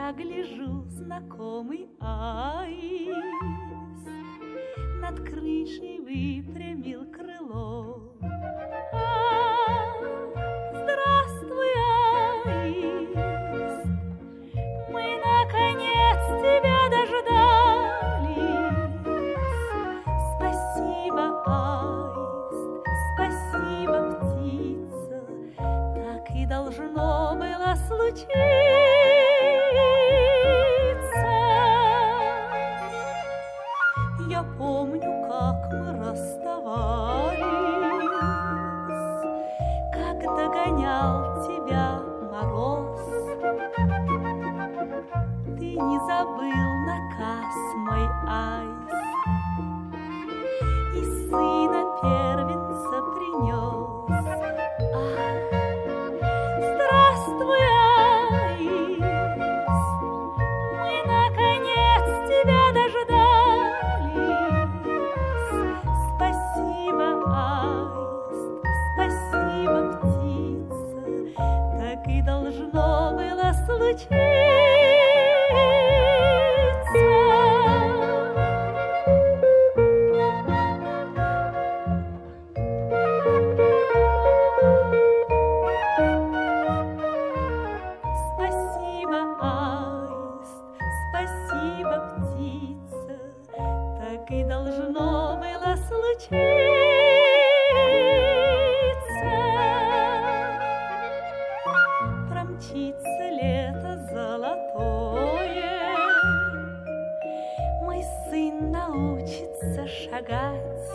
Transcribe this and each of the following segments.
Я гляжу, знакомый аист над крышей выпрямил крыло. Здравствуй, аист, мы наконец тебя дождались. Спасибо, аист, спасибо, птица, так и должно было случиться. Я помню, как мы расставались, как догонял тебя мороз. Ты не забыл наказ мой, аист, и сына первенца принес. Ах, здравствуй, аист, мы наконец тебя дождались. Спасибо, аист, спасибо, птица, так и должно было случиться. Спасибо, аист, спасибо, птица, так и должно было случиться. Промчится лето золотое, мой сын научится шагать.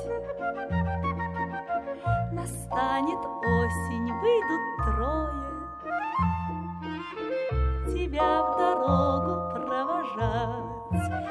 Настанет осень, выйдут трое тебя в дорогу провожать.